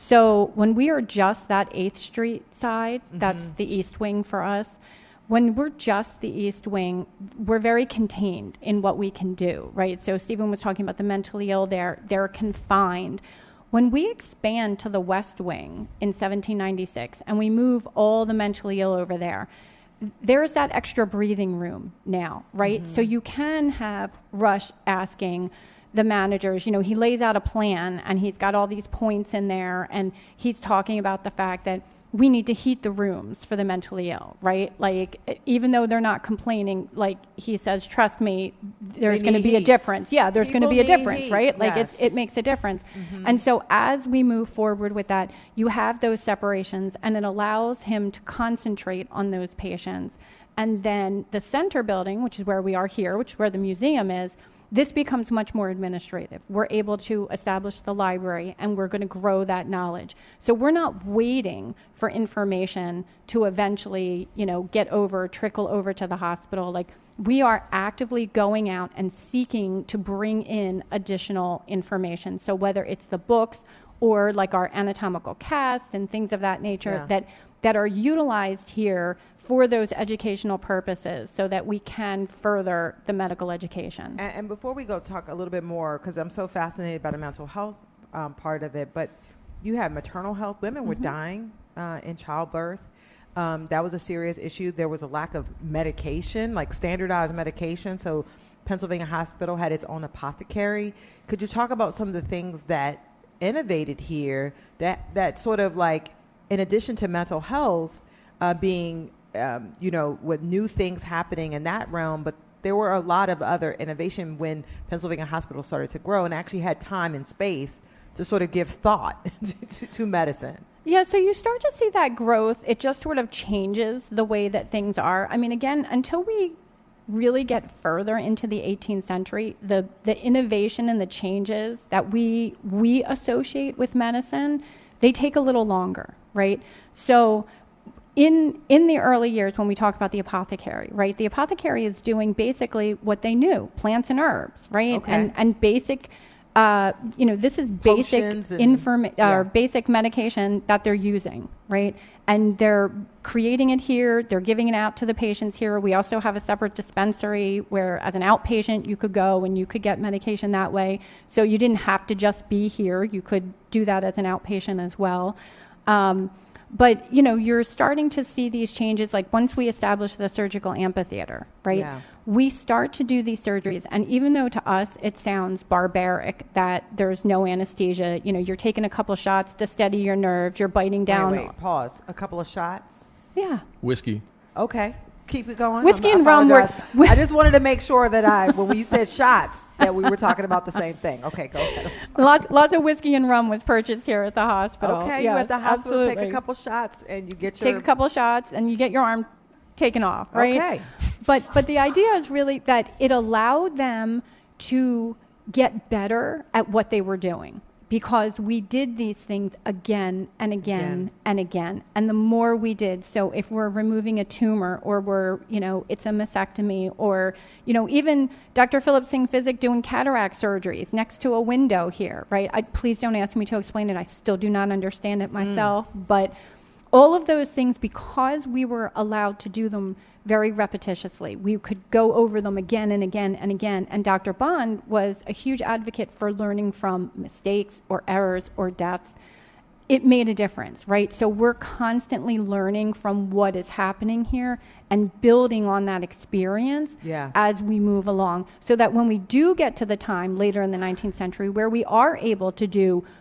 So when we are just that eighth Street side, mm-hmm. that's the East Wing for us, when we're just the East Wing, we're very contained in what we can do, right? So Stephen was talking about the mentally ill there. They're confined. When we expand to the West Wing in seventeen ninety-six and we move all the mentally ill over there, there's that extra breathing room now, right? Mm-hmm. So you can have Rush asking the managers, you know, he lays out a plan and he's got all these points in there and he's talking about the fact that we need to heat the rooms for the mentally ill, right? Like, even though they're not complaining, like he says, trust me, there's going to be a difference. Yeah, there's going to be a difference, heat. right? Like, Yes. it, it makes a difference. Mm-hmm. And so as we move forward with that, you have those separations, and it allows him to concentrate on those patients. And then the center building, which is where we are here, which is where the museum is, this becomes much more administrative. We're able to establish the library, and we're going to grow that knowledge. So we're not waiting for information to eventually, you know, get over, trickle over to the hospital. Like, we are actively going out and seeking to bring in additional information. So whether it's the books or like our anatomical cast and things of that nature Yeah. that, that are utilized here for those educational purposes so that we can further the medical education. And, and before we go talk a little bit more, because I'm so fascinated by the mental health um, part of it, but you had maternal health. Women were Mm-hmm. dying uh, in childbirth. Um, that was a serious issue. There was a lack of medication, like standardized medication. So Pennsylvania Hospital had its own apothecary. Could you talk about some of the things that innovated here that, that sort of like, in addition to mental health uh, being Um, you know, with new things happening in that realm, but there were a lot of other innovation when Pennsylvania Hospital started to grow and actually had time and space to sort of give thought to, to medicine. Yeah, so you start to see that growth. It just sort of changes the way that things are. I mean, again, until we really get further into the eighteenth century, the, the innovation and the changes that we we associate with medicine, they take a little longer, right? So In in the early years, when we talk about the apothecary, right, the apothecary is doing basically what they knew, plants and herbs, right? Okay. And and basic, uh, you know, this is basic Potions and- informa- yeah. or basic medication that they're using, right? And they're creating it here. They're giving it out to the patients here. We also have a separate dispensary where, as an outpatient, you could go and you could get medication that way. So you didn't have to just be here. You could do that as an outpatient as well. Um, But, you know, you're starting to see these changes. Like, once we establish the surgical amphitheater, right, Yeah. we start to do these surgeries. And even though to us it sounds barbaric that there's no anesthesia, you know, you're taking a couple shots to steady your nerves, you're biting down. Wait, wait, pause. A couple of shots. Yeah. Whiskey. Okay. Keep it going. Whiskey I'm- I and rum were- apologize. I just wanted to make sure that I, when you said shots, that we were talking about the same thing. Okay, go ahead. Lots, lots of whiskey and rum was purchased here at the hospital. Okay, you Yes, at the hospital, absolutely. take a couple shots, and you get your... Take a couple shots and you get your arm taken off, right? Okay. But but the idea is really that it allowed them to get better at what they were doing, because we did these things again and again, Again. and again. And the more we did, so if we're removing a tumor, or we're, you know, it's a mastectomy, or, you know, even Doctor Philip Singh Physic doing cataract surgeries next to a window here, right? I, please don't ask me to explain it. I still do not understand it myself. Mm. But all of those things, because we were allowed to do them very repetitiously, we could go over them again and again and again. And Doctor Bond was a huge advocate for learning from mistakes or errors or deaths. It made a difference, right? So we're constantly learning from what is happening here and building on that experience Yeah. as we move along, so that when we do get to the time later in the nineteenth century where we are able to do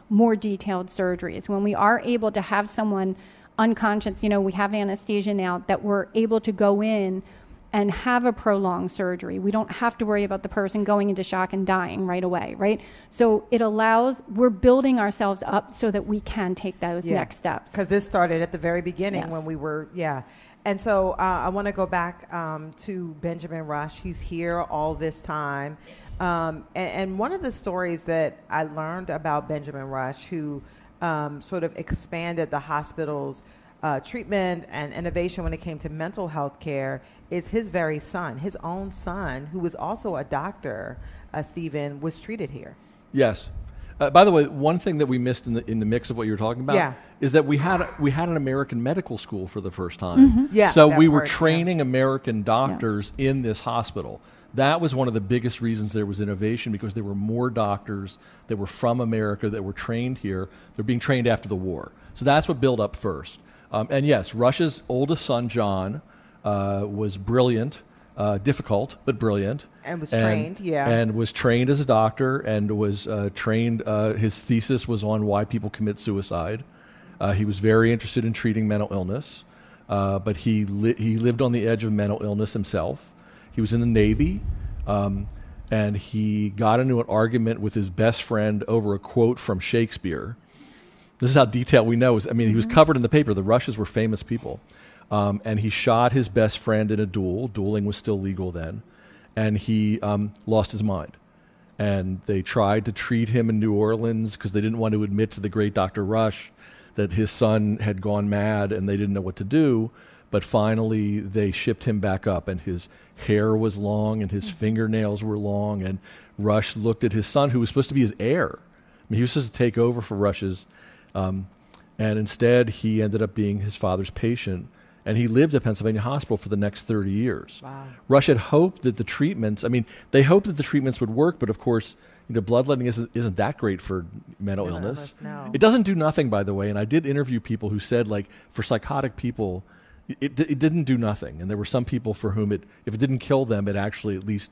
more detailed surgeries. When we are able to have someone unconscious, you know, we have anesthesia now, that we're able to go in and have a prolonged surgery. We don't have to worry about the person going into shock and dying right away, right? So it allows, we're building ourselves up so that we can take those Yeah. next steps. Because this started at the very beginning Yes. when we were, yeah. And so uh, I want to go back um, to Benjamin Rush. He's here all this time. Um, and, and one of the stories that I learned about Benjamin Rush, who um, sort of expanded the hospital's uh, treatment and innovation when it came to mental health care, is his very son. His own son, who was also a doctor, uh, Stephen, was treated here. Yes. Uh, by the way, one thing that we missed in the in the mix of what you were talking about Yeah. is that we had a, we had an American medical school for the first time. Yeah, So that we were part, yeah. training American doctors in this hospital. That was one of the biggest reasons there was innovation, because there were more doctors that were from America that were trained here. They're being trained after the war. So that's what built up first. Um, and yes, Rush's oldest son, John, uh, was brilliant, uh, difficult, but brilliant. And was trained, yeah. And was trained as a doctor, and was uh, trained, uh, his thesis was on why people commit suicide. Uh, he was very interested in treating mental illness, uh, but he, li- he lived on the edge of mental illness himself. He was in the Navy, um, and he got into an argument with his best friend over a quote from Shakespeare. This is how detailed we know. I mean, he was covered in the paper. The Rushes were famous people. Um, and he shot his best friend in a duel. Dueling was still legal then. And he um, lost his mind. And they tried to treat him in New Orleans because they didn't want to admit to the great Doctor Rush that his son had gone mad and they didn't know what to do. But finally, they shipped him back up, and his hair was long and his fingernails were long. And Rush looked at his son, who was supposed to be his heir. I mean, he was supposed to take over for Rush's. Um, and instead, he ended up being his father's patient. And he lived at Pennsylvania Hospital for the next thirty years. Wow. Rush had hoped that the treatments, I mean, they hoped that the treatments would work, but of course, you know, bloodletting isn't, isn't that great for mental Mental illness. illness, no. It doesn't do nothing, by the way. And I did interview people who said, like, for psychotic people, it, it didn't do nothing. And there were some people for whom it, if it didn't kill them, it actually at least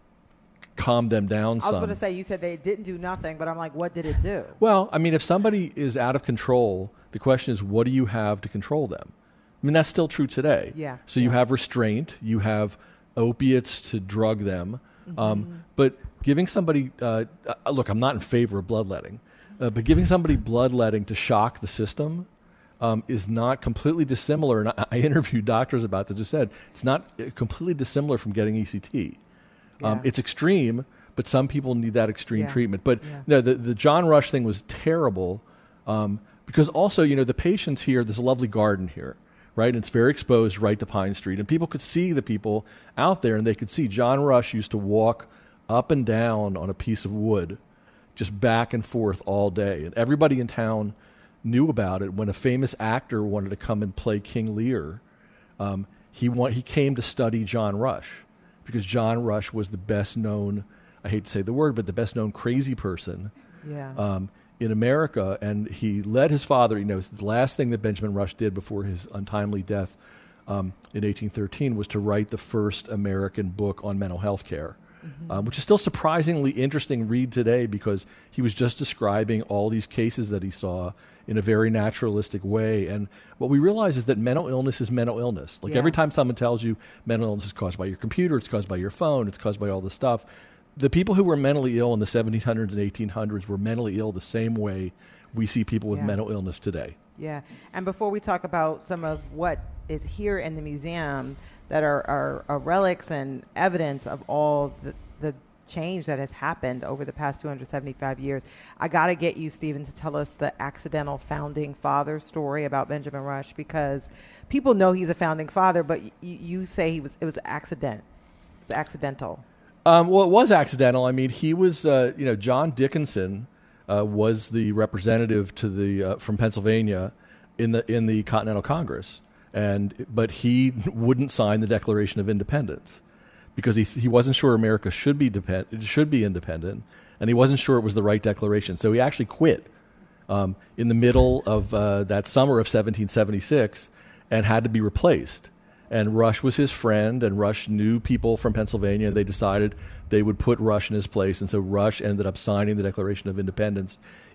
calmed them down I some. was going to say, you said they didn't do nothing, but I'm like, what did it do? Well, I mean, if somebody is out of control, the question is, what do you have to control them? I mean, that's still true today. Yeah, So you yeah. have restraint, you have opiates to drug them, Mm-hmm. um, but giving somebody, uh, uh, look, I'm not in favor of bloodletting, uh, but giving somebody bloodletting to shock the system um, is not completely dissimilar. And I, I interviewed doctors about this who said it's not uh, completely dissimilar from getting E C T. Um, Yeah. It's extreme, but some people need that extreme Yeah. treatment. But Yeah. no, the, the John Rush thing was terrible um, because also, you know, the patients here, there's a lovely garden here, right? And it's very exposed right to Pine Street. And people could see the people out there, and they could see John Rush used to walk up and down on a piece of wood, just back and forth all day. And everybody in town knew about it. When a famous actor wanted to come and play King Lear, um, he, wa- he came to study John Rush because John Rush was the best known, I hate to say the word, but the best known crazy person Yeah. um, in America. And he led his father, you know, the last thing that Benjamin Rush did before his untimely death um, in eighteen thirteen was to write the first American book on mental health care, Mm-hmm. um, which is still surprisingly interesting read today because he was just describing all these cases that he saw in a very naturalistic way. And what we realize is that mental illness is mental illness. Like Yeah. every time someone tells you mental illness is caused by your computer, it's caused by your phone, it's caused by all this stuff, the people who were mentally ill in the seventeen hundreds and eighteen hundreds were mentally ill the same way we see people with Yeah. mental illness today. Yeah, and before we talk about some of what is here in the museum that are, are, are relics and evidence of all the, the change that has happened over the past two hundred seventy-five years, I got to get you, Stephen, to tell us the accidental founding father story about Benjamin Rush, because people know he's a founding father, but y- you say he was it was an accident. It was accidental. Um, well, it was accidental. I mean, he was, uh, you know, John Dickinson uh, was the representative to the uh, from Pennsylvania in the in the Continental Congress, and but he wouldn't sign the Declaration of Independence because he he wasn't sure America should be depend should be independent, and he wasn't sure it was the right declaration. So he actually quit um, in the middle of uh, that summer of seventeen seventy-six and had to be replaced. And Rush was his friend, and Rush knew people from Pennsylvania. They decided they would put Rush in his place, and so Rush ended up signing the Declaration of Independence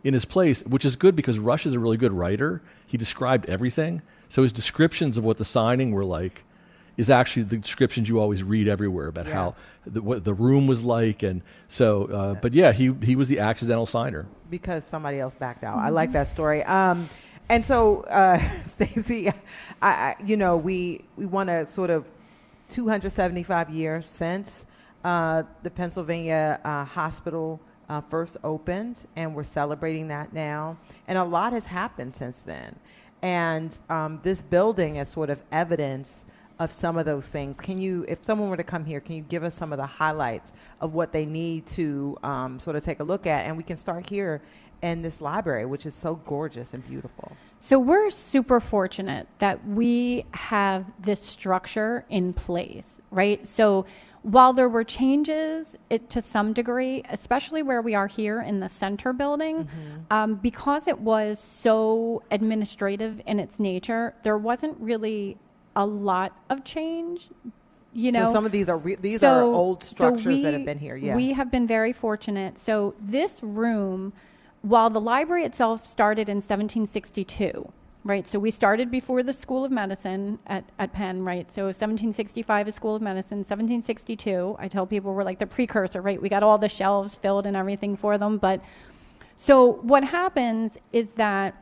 in his place, which is good because Rush is a really good writer. He described everything. So his descriptions of what the signing were like is actually the descriptions you always read everywhere about Yeah. how the, what the room was like. And so, uh, but yeah, he, he was the accidental signer. Because somebody else backed out. I like that story. Um, and so, uh, Stacey, I, I, you know, we we want to sort of two hundred seventy-five years since uh, the Pennsylvania uh, hospital uh, first opened, and we're celebrating that now. And a lot has happened since then. And um, this building is sort of evidence of some of those things. Can you, if someone were to come here, can you give us some of the highlights of what they need to um, sort of take a look at? And we can start here in this library, which is so gorgeous and beautiful. So we're super fortunate that we have this structure in place, right? So while there were changes it, to some degree, especially where we are here in the center building, mm-hmm. um, because it was so administrative in its nature, there wasn't really a lot of change. You know, so some of these are re- these so, are old structures so we, that have been here. Yeah, we have been very fortunate. So this room, while the library itself started in seventeen sixty-two, right? So we started before the School of Medicine at, at Penn, right? So seventeen sixty-five is School of Medicine. seventeen sixty-two, I tell people we're like the precursor, right? We got all the shelves filled and everything for them. But so what happens is that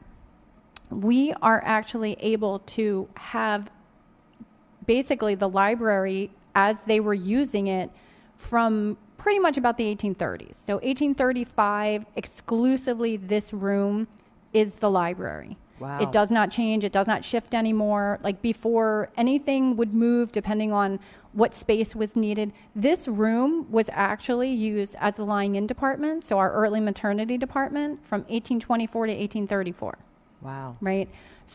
we are actually able to have basically the library as they were using it from pretty much about the eighteen thirties. So eighteen thirty-five, exclusively this room is the library. Wow. It does not change. It does not shift anymore. Like before, anything would move depending on what space was needed. This room was actually used as a lying-in department, so our early maternity department, from eighteen twenty-four to eighteen thirty-four. Wow. Right?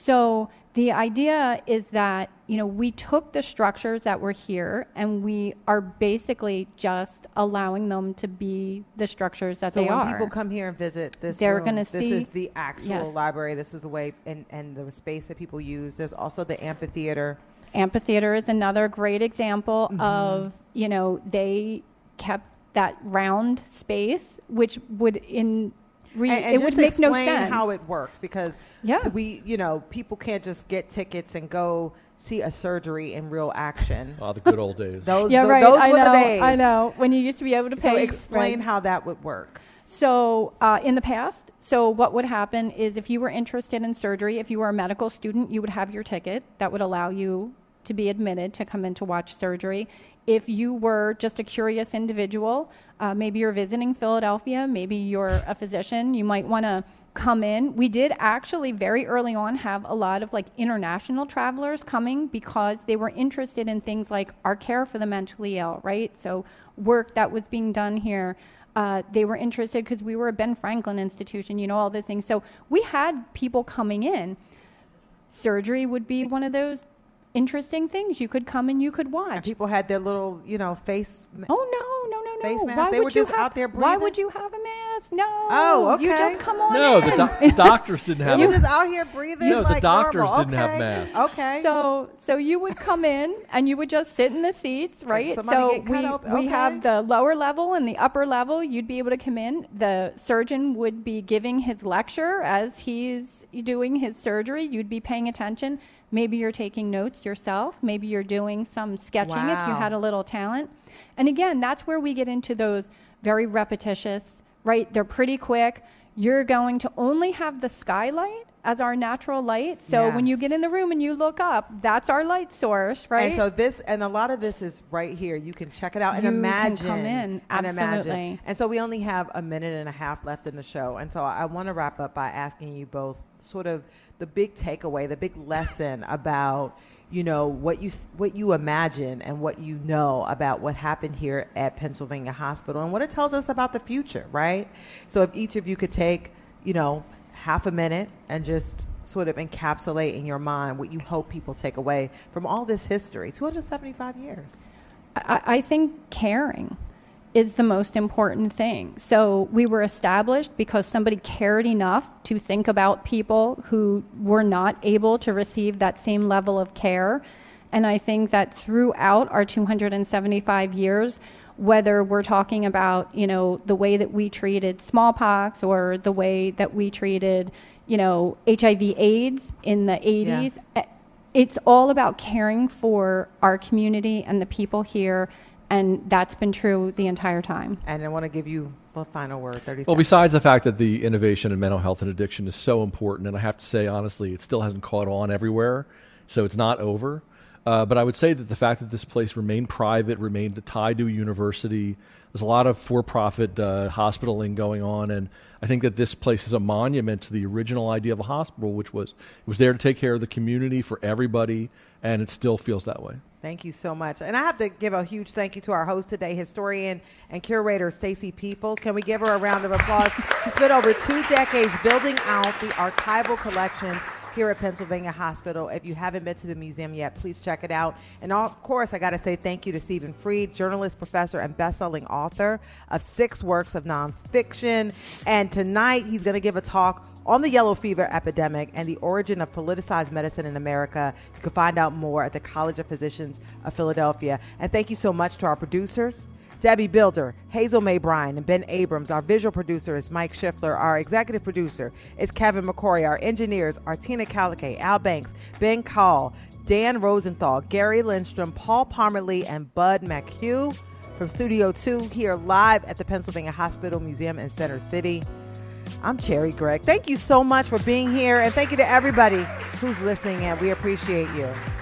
So the idea is that, you know, we took the structures that were here and we are basically just allowing them to be the structures that So they when are. people come here and visit this They're room, gonna this see- is the actual Yes. library. This is the way and, and the space that people use. There's also the amphitheater. Amphitheater is another great example Mm-hmm. of, you know, they kept that round space, which would in re- and, and it just would make no explain sense. how it worked, because Yeah. we, you know, people can't just get tickets and go see a surgery in real action. Oh, the good old days. Those, yeah, tho- right. those I were know. the days. I know. When you used to be able to So pay. explain right. how that would work. So uh, in the past, so what would happen is if you were interested in surgery, if you were a medical student, you would have your ticket that would allow you to be admitted to come in to watch surgery. If you were just a curious individual, uh, maybe you're visiting Philadelphia, maybe you're a physician, you might want to come in. We did actually very early on have a lot of like international travelers coming because they were interested in things like our care for the mentally ill, right? So work that was being done here. Uh, they were interested because we were a Ben Franklin institution, you know, all those things. So we had people coming in. Surgery would be one of those interesting things. You could come and you could watch. And people had their little, you know, face. Oh, no, no, no, no. Face masks? Why They would were you just have, out there Why breathing? would you have a mask? No. Oh, You okay. just come on No, in. the, doc- doctors didn't have You it. was out here breathing. No, the like doctors normal. didn't have Okay. masks. Okay. So, so you would come in and you would just sit in the seats, right? somebody So get cut we, open. we Okay. have the lower level and the upper level. You'd be able to come in. The surgeon would be giving his lecture as he's doing his surgery. You'd be paying attention. Maybe you're taking notes yourself. Maybe you're doing some sketching if you Wow. had a little talent. And again, that's where we get into those very repetitious, right? They're pretty quick. You're going to only have the skylight as our natural light. So Yeah. when you get in the room and you look up, that's our light source, right? And so this, and a lot of this is right here. You can check it out and You can imagine. come in. And imagine. Absolutely. And so we only have a minute and a half left in the show. And so I want to wrap up by asking you both sort of the big takeaway, the big lesson about, you know, what you what you imagine and what you know about what happened here at Pennsylvania Hospital and what it tells us about the future, right? So if each of you could take, you know, half a minute and just sort of encapsulate in your mind what you hope people take away from all this history, two hundred seventy-five years. I, I think caring is the most important thing. So we were established because somebody cared enough to think about people who were not able to receive that same level of care. And I think that throughout our two hundred seventy-five years, whether we're talking about, you know, the way that we treated smallpox or the way that we treated, you know, H I V AIDS in the eighties. Yeah. It's all about caring for our community and the people here, and that's been true the entire time. And I want to give you the final word, thirty Well, seconds. besides the fact that the innovation in mental health and addiction is so important, and I have to say, honestly, it still hasn't caught on everywhere, so it's not over. Uh, but I would say that the fact that this place remained private, remained tied to a university, there's a lot of for-profit uh, hospitaling going on, and I think that this place is a monument to the original idea of a hospital, which was it was there to take care of the community for everybody, and it still feels that way. Thank you so much. And I have to give a huge thank you to our host today, historian and curator Stacey Peoples. Can we give her a round of applause? She spent over two decades building out the archival collections here at Pennsylvania Hospital. If you haven't been to the museum yet, please check it out. And of course, I got to say thank you to Stephen Fried, journalist, professor, and best-selling author of six works of nonfiction. And tonight, he's going to give a talk on the yellow fever epidemic and the origin of politicized medicine in America. You can find out more at the College of Physicians of Philadelphia. And thank you so much to our producers, Debbie Builder, Hazel May Bryan, and Ben Abrams. Our visual producer is Mike Schiffler. Our executive producer is Kevin McCory. Our engineers are Tina Calicay, Al Banks, Ben Call, Dan Rosenthal, Gary Lindstrom, Paul Parmerly, and Bud McHugh. From Studio two, here live at the Pennsylvania Hospital Museum in Center City. I'm Cherry Gregg. Thank you so much for being here, and thank you to everybody who's listening, and we appreciate you.